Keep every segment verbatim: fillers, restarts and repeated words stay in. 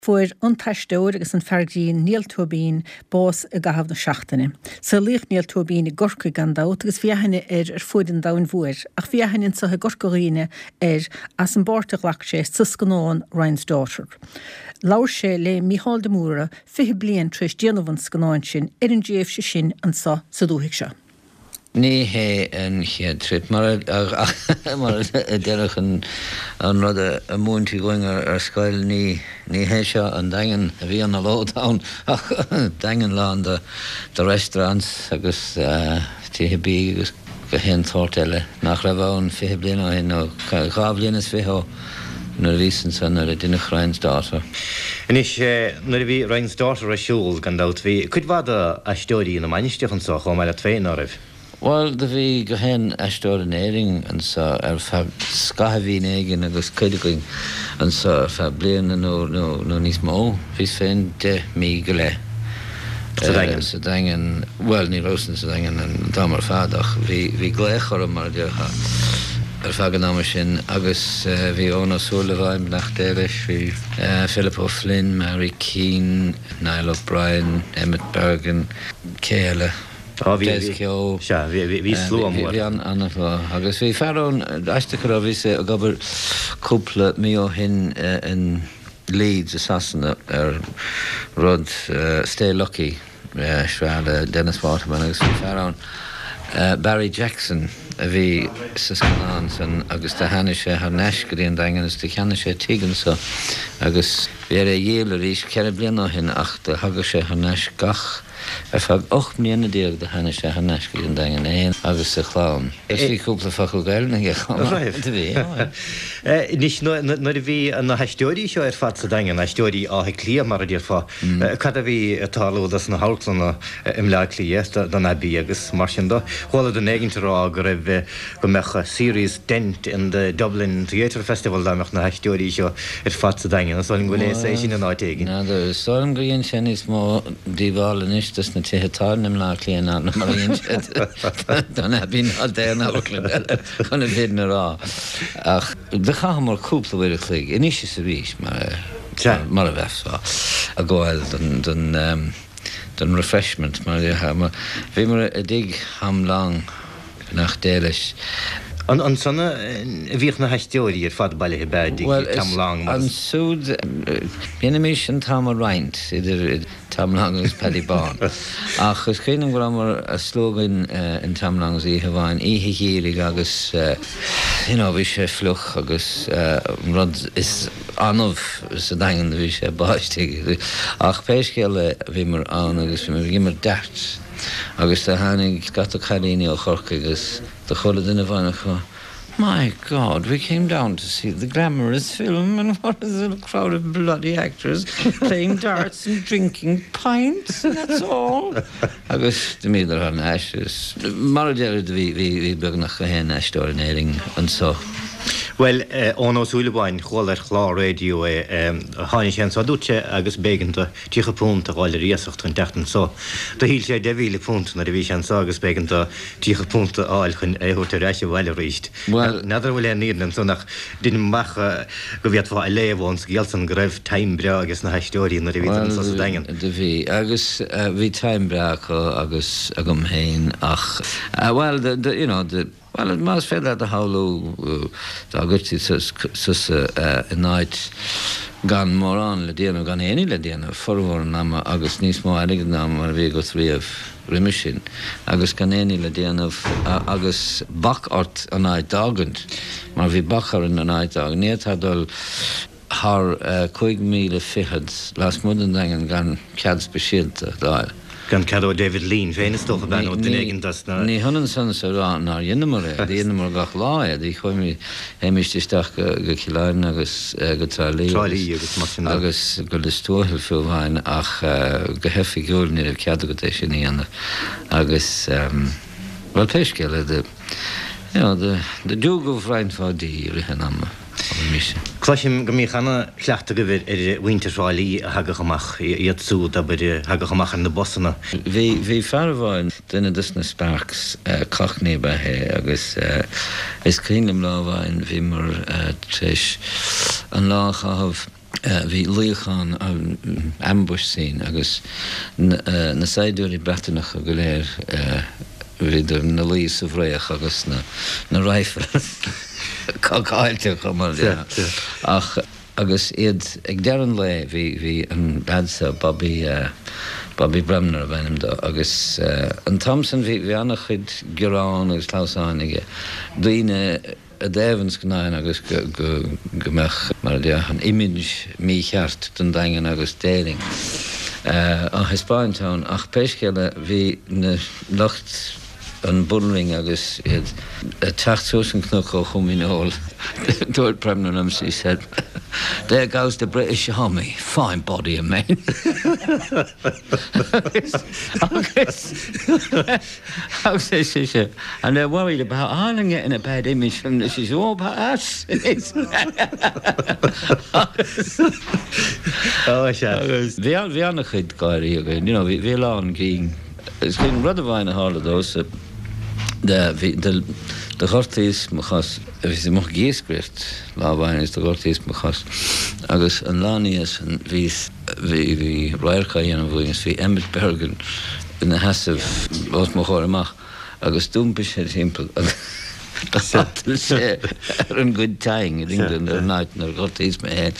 Fuair an taisteoir agus an fergín níl tuabín bós a gahabh na seachtaine. Sa líoch níl tuabín i gorca gandát agus fiahanne ar ar fuidin dain bhuair, ach fiahannin sa gorcaíine ar as an bórtach lach sé suscanán Ryan's Daughter. Laur sé le Mícheál de Múra fiche blian tris déanamhan scanáin sin ar an déobh se sin an sa sa dúhic se. Ní hé an chéad trip, mar mar a deirech an rud a múntí going ar scoil ní ní hé seo an dagan a bhí an a lótáin ach dagan lá an de restaurants agus títhe bí agus go hen tortile nach ra bhán fiche blian á hin ó gá blian is fiho na vísan san ar a duine Ryan's Daughter. Inis nuair a bhí Ryan's Daughter a siúil gandát bhí chuid bhd a stóirí na mainistechan sa chum meile féin áibh. Well, the vi go hen astor an éring and so er fa skahavin egin agus kudiging and so fa blian no no no nis mo vis fen de mi gele. So dangen so dangen well ni rosen so dangen and damar fadach vi vi glechor mar de ha er fa ganam sin agus vi ona Sullivan nach derish vi Philip O'Flynn, Mary Keane, Niall O'Brien, Emmett Bergen, Kayla Descio, vi slú am vi an agus vi ferón eiste go vi sé a gobar cúpla mí ó hin in Leeds assassin ar rud Stay Lucky sreile Dennis Waterman agus vi ferón Barry Jackson a bhí sa scanán san agus de hanne sé har neis go dtíon dagan is de cheanne sé tígan so agus bhí é dhéal a rís ceir blian á hin ach de haga sé har neis gach er fag och mnienne déag de hanne sé har neis go dtíon dagan éon agus sa chlán. Is í cúpla facu gailna ige Nis nuair a bhí na heistóirí seo ar fad sa dagan na heistóirí átha clia mar a dtíar fá. Cad a bhí atálaúdas na hálclanna im le clia don abí agus mar sin do. Chlála den éigintará go raibh go mecha series Dent in the Dublin Theatre Festival dámach na heistóirí seo ar fad sa dagan a sálim go lééis é sin an áitéigin. Na do sálim go dhéon sin is mó díháil is dus na títhetánim lá clíon ná na mar dhéon don abí ná déana chuna bhíad na rá. Ach de cha mar cúpla bhfuir a chlig, inis is a rís mar a bheithá a gáil don refreshment mar bhí mar a dig ham lang nach déiles. An sanna bhíoch na heistóirí ar fad bailithe beidí tam lang. An súd bíanaimiis an tam a roinnt idir tam lang agus Paddy Barn. Ach chus chéanam go mar a slógan in tam lang í bháin ihe hírig agus bhí sé fluch agus rud is anmh sa dagan bhí sé báiste. Ach péiscéile bhí mar an agus bhí mar deart. Agus de hánig gat a charíní ó chorca agus de chola duine bhainna chu. My God, we came down to see the glamorous film and what is a crowd of bloody actors playing darts and drinking pints, and that's all. Agus de míidir an eis. Mar deir vi vi beg nach a hen eistóir éring an so. Well, ón ó Sullivan chláil ar chlá radio háine sé sa dúte agus béganta tícha punta gáil riasacht chun teachtan so. Tá híl sé de bhíle punt na bhí sé agus béganta tícha punta áil chun éúirta réise bhile ríist. Well, nadidir bhfuil nían so nach duine macha go bhíad fá a léomhhains géalsan go raibh taimbre agus na heistóirí na bhí sa dagan. De bhí agus bhí taimbre agus agam héin ach well the you know the Well, it must feel that the howlo the gutsi sus sus a night gan moran le diana gan any le diana forward nama agus nis mo arig nama we go three of remission agus gan any le diana agus bak art a night dagant mar vi bakar in a night dag net hadol har coig mile fihads last modern dangen gan cad specialte daar gan cadó David Lean féin stofa ben ó den éigen das na. Ní hanan san sa rá ná dhéanamar é, dhéanamar gach lá é, dí chuimi héimisteach go ciláin agus go trálí agus go le stóhil fiú bhain ach go hefi gúil ní a cead go éis sin íana agus well péiscéile de de dúgóh reinfádí rihan amma. Cláisiim go mí chana chleachta go bhfuir ar winterráilí a hagachamach iad súd a bud hagachamach an na bosanna. Bhí bhí fearmháin duine dus na sparks cachné bethe agus is cínim lábhain bhí mar tris an lá chahabh bhí líocháin an ambush sin agus na saidúirí bretanach go léir viidir na lí sa bhréach agus na raifle cáilte chu mar ach agus iad ag dearan le bhí an badsa Bobby Bobby Bremner a bhainm do agus an Thompson bhí annach chud gurán agus tlásáinige daoine a Devons gnáin agus go meach mar an image mí cheart den daingen agus déling a Hispáintown ach peisceile bhí na lucht an bullring agus iad a tachtúsin knuch ó chuminol Lord Bremner she said there goes the British Army fine body of men and they're worried about Ireland getting a bad image from this is all about us oh yeah vi an chud gaiir again you know vi vi an ging it's been rather fine a hard of those de de de gorties machas is mag geeskrift la wine is de gorties machas agus an lanius en vís vi vi rairka en voins vi Emmett Bergen in de hassef was mag mach agus dumpisch het simpel dat is een good time in England er night naar gorties me head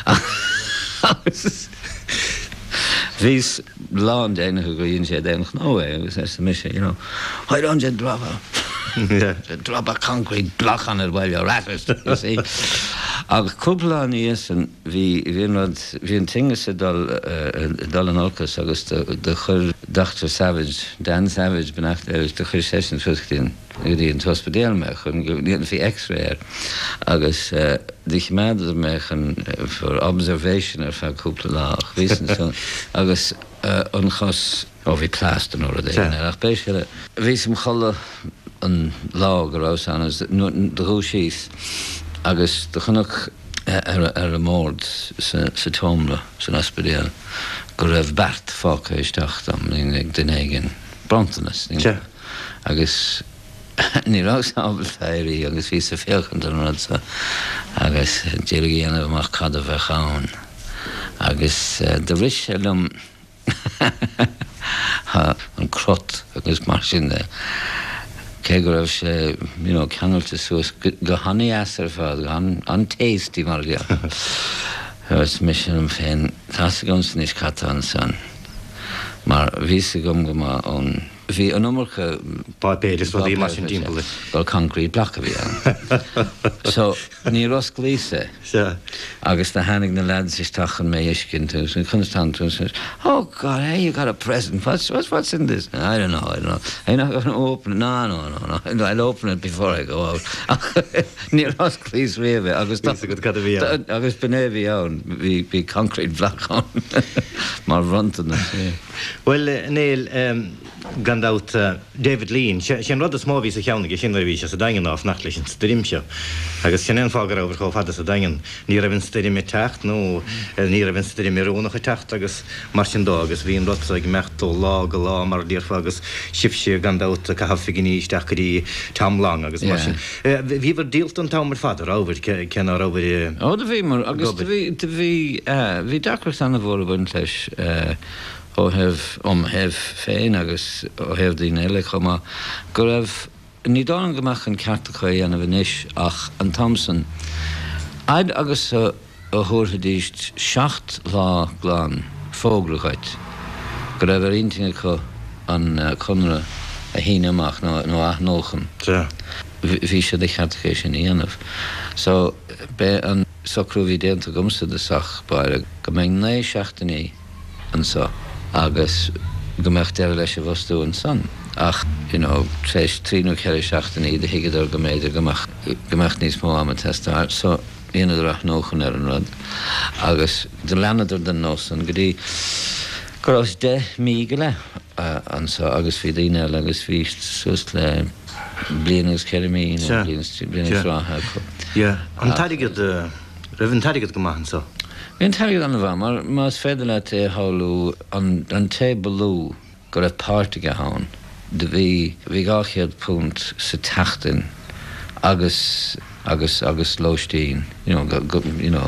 Vís land enige go in sé dench no agus es mis you know I don't get drama yeah drop a concrete block on it while you're at it you see a couple an years and vi vi not vi en tinge se dal dal an alkas agus de chur Doctor Savage Dan Savage benacht er de chur session fustin die in hospitaal me chun fi x-ray agus dich meader me for observation er fa couple laag wissen so agus an gas of vi plasten or de ach beile vis hem galle an lager aus aan as de rochies agus de genoeg er er moord se se tomle se hospitaal go raibh Bart fáca isteach am ag den éigen brontanas agus ní rás ábal féirí agus ví sa féchant an rudsa agus déirigéanamh amach cad a bheith cháin agus de ris lum an crot agus mar sin de cé go raibh sé ceanailte suas go hanaí asar fád an téistí mar lia Hus mission am féin tá gons níos catán san mar ví gom go ma an hí an nummercha Barbados wat í mar sin timppel well concrete block vi so ní ros glíse agus na hannig na lads is tachan mé iscin tú so constant oh god hey you got a present what's what's what's in this I don't know I don't know I'm not gonna open it no no no no I'll open it before I go out ní ros glís réve agus agus benévi an vi vi concrete block on mar runtan well Neil um Gandout uh, David Lean sin rud a smóví a cheannig sin ví a dagen af nachtlichen strimse agus sin fágar over go had a dagen ní a vin strim me techt no ní a vin strim mérónach techt agus mar sin dag agus vín rot ag mecht lá go lá mar dir fagus sifse Gandout a ha figinní staí tam lang agus mar sin vi var deelt an tamar fader over ken over oh de vi mar agus vi vi vi dakar an vor buntes ó hef om hef féin agus ó hef dín eile chuma go raibh ní dáin goach an ceartacha ana bhanis ach an Thompson aid agus a thuirtha seacht lá glán fógrachait go raibh ar intinge chu an chunra a híine amach nó ath nóchan bhí sé de cheartacha sin íanamh so be an socrúhí déanta gomsa de sach baire go mbeidh né seachtaí an so agus gomecht er leis a bhostú an san ach you know treis tríú ceir seachtaí de hiigeadar go méidir gomecht níos mó am a testar so ionidirach nóchan ar an rud agus de lenaidir den nó an go dtí go de mí go le an so agus bhí daine agus bhí sus le blianagus ceirmí blianagus ráthe an taigad raibhann taigad go maithan so Bhíonn taigad an bha mar más féidir le é háú an an tébalú go raibh páirrtaige ann de bhí bhí gáchéad punt sa teachtain agus agus agus lóistín you know go you know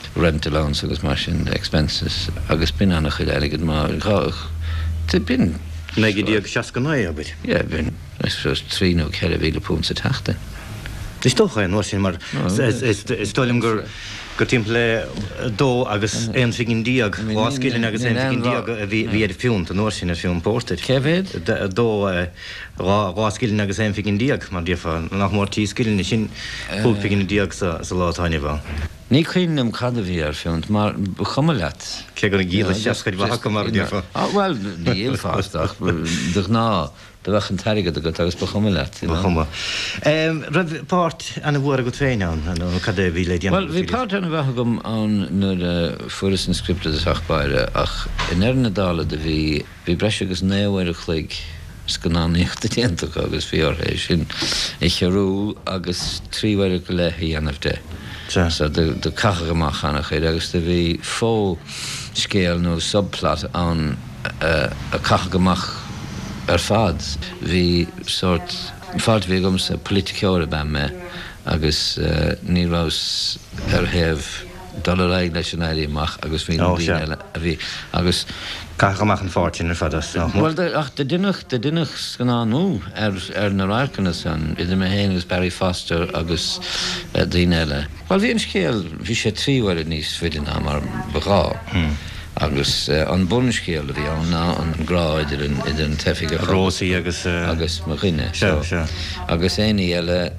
rent allowance agus mar sin expenses agus bin annach chuid aigad má Tá bin Na go díag seaca ná abid? Ja bin trí nó ceir a bhíle pún sa teachta. Is tócha an sin mar is stolim gur gur timp le dó agus éon figin díag bháskilin agus éon figin díag a bhí ar fiún an nóir sin ar fiún póstir. Cehéad? Dó bháskilin agus éon figin díag mar dífa nach mór tí skilin sin púlpigin díag sa látáine bhá. Ní chuoinem cad a bhí ar fiúnt mar chuma leat. Ce gur gíla seacaid bhacha mar dífa. Well, ní ilfástach duch ná de bheith an tairigad a go agus ba chuma leat. Chuma. Raibh páirt anna bhuair a go féin an cad a bhí le déanamh. Well, bhí páirt anna bheith gom an nuair furas an scripta a seachbáire ach in ar na dála de bhí bhí breise agus néhhair a chluig scannáíocht a déantach agus bhí orthééis sin i chearú agus tríhhair go lethaí anamh de. So de de cacha amach anna chuid agus de bhí fó scéal nó subplot an a cacha amach ar fad. Bhí sort fad bhí gom sa politiceoir ben me agus ní rás ar heh dul raig leis an éirí amach agus bhí a bhí agus cacha amach an fáirtin ar fadas. Well, ach de dunnach de dunnach scanánú ar ar na rácanna san idir me héin agus Barry Foster agus daoine eile. Well, bhí an scéal bhí sé tríhhair níos fidin ná mar bagá. Agus an bunscéal a bhí an ná an grá idir an tefiige Rósaí agus agus mo chuine. Se agus éí eile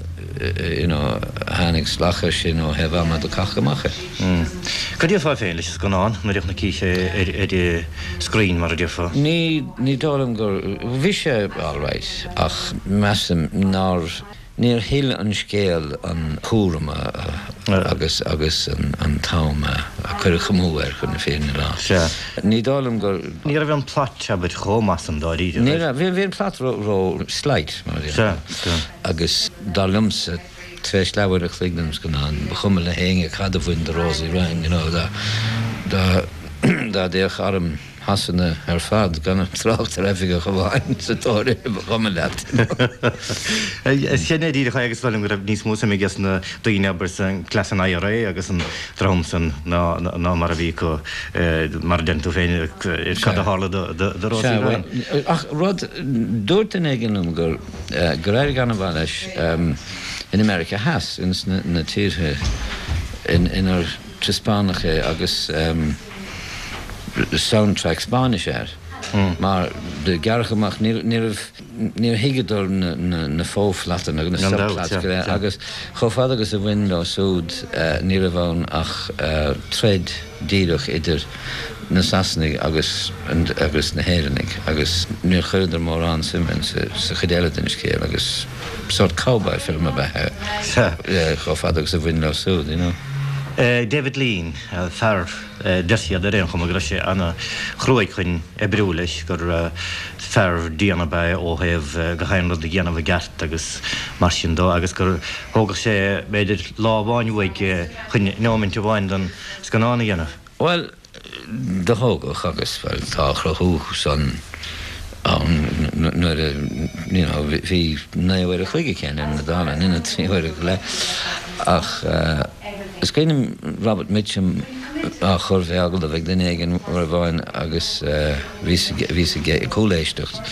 hánig slacha sin ó hebh am do cacha macha. Ca díobh fá féin leis gan an mar na cíise ar scrín mar a díobh? Ní ní dálam gur bhí sé allráit ach meam ná níor hiile an scéal an chúrama agus agus an táma a chuir chamúir chun na féin rá. Ní dálam gur Ní a bhí an plat sebit chomas an dáí. Ní bhí bhí an plat ró sleit mar agus dálumsa tveis leabhar a chligdams go ná ba chuma le héinge cad a bhain de Rósaí rein dá déoch arm hasanna ar fad gan trácht ar efige go bhhain sa tóir ba chuma leat. Sinné díad chu agus bhfuil go raibh níos músa gus na daoine aber san clasan I R A agus an tramsan ná mar a bhí go mar den tú féin cad a hála de Rósaí rein. Ach rud dúirt in éigeanm gur gur éir gan bhá leis in America has in na tíre in ar trispánacha agus soundtrack Spanish er. Maar de gargamach níor higador na fóflatan agus na subplat agus chofad agus a window súd níor a bhain ach tred díirech idir na Sasnig agus agus na Héirenig agus níor chuidir mór an simmen sa chudéile in scéal agus sort cowboy film a bheith chofad agus a window súd, you know. Uh, David Lean, uh, fear uh, desiad a réon chum gur sé anna chruaig chun ebrú leis gur uh, fear díana bei ó heh uh, go hain rud a dhéanamh gceart agus mar sin dó agus gur thógah sé beidir lábháinhuaig uh, chun nómint bháin don scanána dhéanamh. Well, de thógach agus bhfuil tá chrathú san nuair bhí néhhair a chuige chéan in na dála ina tríhhair le ach is céanam Robert Mitchum a chur bheith agad a bheith den éigen mar a bháin agus bhí a cóléisteacht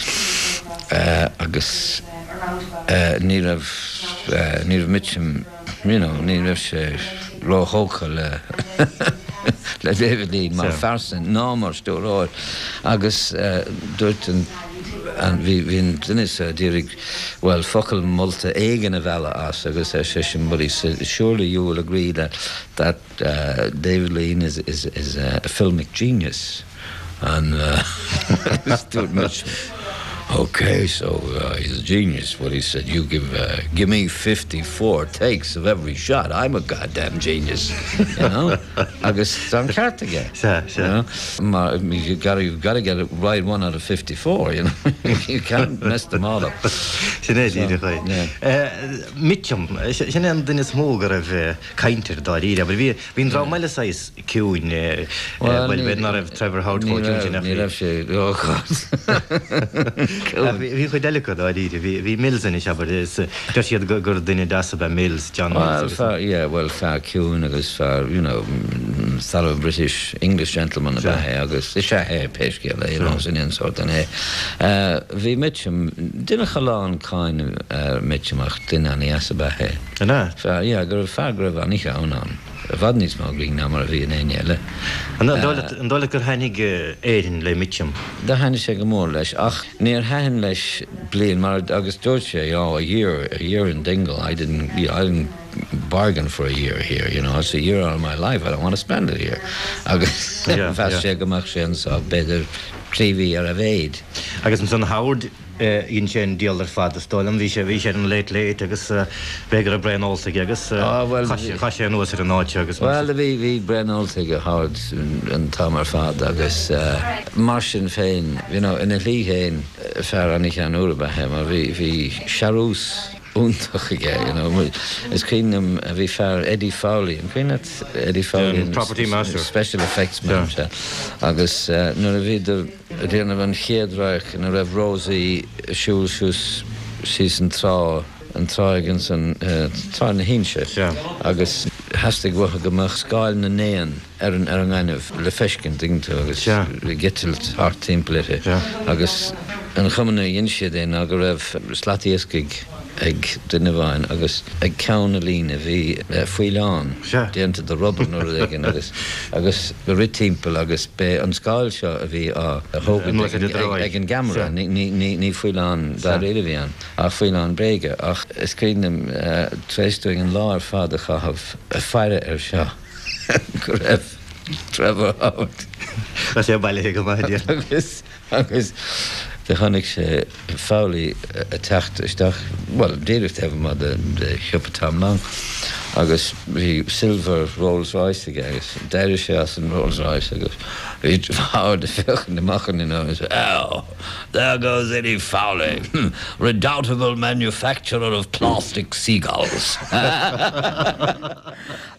agus ní raibh ní raibh Mitchum ní raibh sé ráthócha le le David Lean mar fersan ná mar stóráid agus dúirt an bhín duine dírig well focail molta éigen a bhela as agus é sé sin budí surely you will agree that that uh, David Lean is is is a filmic genius and uh, Stuart Mitchell. Okay, so uh, he's a genius. What he said, you give uh, give me fifty-four takes of every shot. I'm a goddamn genius, you know. Agus I'm carta again. Sure, sure. You know, you gotta you've got to get it right one out of fifty-four. You know, you can't mess them all up. Sinné díide chu. Mitchum, sinné an duine smó gur raibh caintear dá ríide, aber bhí bhín rá meile sais ciúin bhfuil bheith ná raibh Trevor Howard cóisiúin. Ní raibh sé, oh God. Bhí chu delicad á díide, bhí Mills is aber de siad gur duine deasa bheith Mills, John Mills. Well, yeah, well, fear ciúin agus fear, you know, um, thar British English gentleman a bathe agus is sé hé péisce le san insort an é. Bhí mitcham duine chaláán cáin mitchamach duine an as a bathe. Anna? Ja, gur feargrah an icha anán. Bhad níos má gring ná mar a bhí in éile. An dóla gur hanig éirin le mitcham. Da haine sé go mór leis ach níor hain leis blian mar agus dúirt sé a year a year in Dingle. I didn't I didn't bargain for a year here, you know. It's a year out of my life. I don't want to spend it here. Agus fast sé goach sé an sa beidir tríhí ar a bhéid. Agus an san Howard ín sé an díal ar fad a stáilm, bhí sé bhí sé an leit leit agus begur a Brian Oltaigh agus cha sé an uas ar an áite agus. Well, bhí bhí Brian Oltaigh a Howard an tam ar fad agus mar sin féin, you know, ina lí héin fear an ich an úra bathe, mar bhí bhí Charús úntach ige, you know. Is cínam a bhí fear Eddie Fowley, an cín it Eddie Fowley, um, property master, special effects manager. Yeah. Agus uh, nuair a bhí de déanamh an chéadreach na raibh Rosie siúil siús sís an trá an tráigen san trá na hínse. Agus hastig bhacha gomach scáil na néan ar an ar an gaiineh le feiscin dingtú agus gitilt hart timplite. Agus an chumanna dhéonse déin a go raibh slatíoscaigh ag duine bhain agus ag ceanna lína bhí fuileán déanta do Robert nó igen agus agus go ri timppel agus be an scáil seo a bhí á thógan ag an gamra ní fuileán dá réile bhíán a fuileán béige ach iscrínim tréistúing an láir fad a chahabh a feire ar seo go raibh Trevor Howard. Tá sé bailithe go maidí. Agus agus de chanig sé Fowley a techt isteach, well, déireh teh má de chipa tam lang, agus bhí silver Rolls Royce ige agus déir sé as an Rolls Royce agus bhí Howard a fechan de machan in agus oh, there goes Eddie Fowley, redoubtable manufacturer of plastic seagulls.